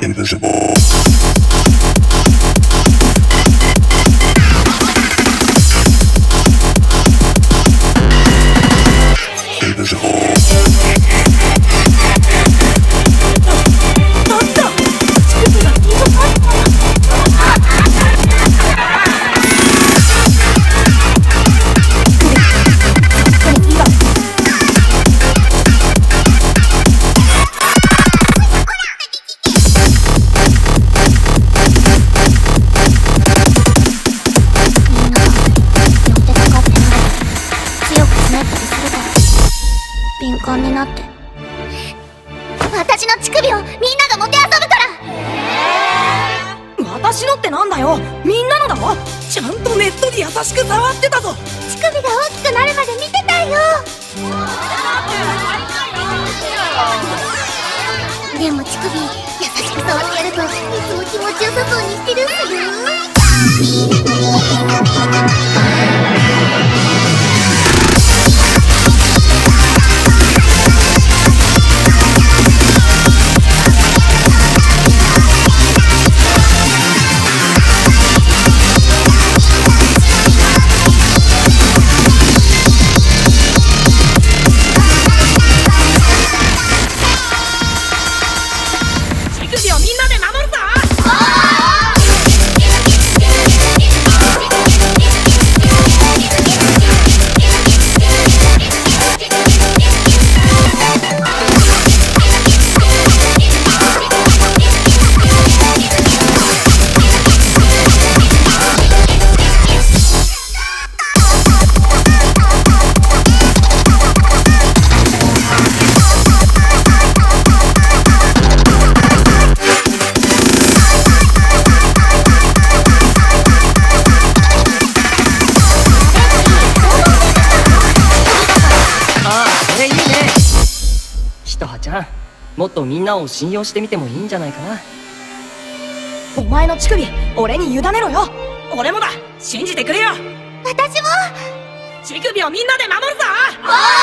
invisible. 敏感になって私の乳首をみんながもてあそぶから。 私のってなんだよ、みんなのだろ。ちゃんとネットに優しく触ってたぞ。 乳首が大きくなるまで見てたよ。でも乳首優しく触ってやるといつも気持ちよさそうにしてるんすよ。 ひとはちゃん、もっとみんなを信用してみてもいいんじゃないかな。 お前の乳首俺に委ねろよ。俺もだ、信じてくれよ。 私も乳首をみんなで守るぞ。 おー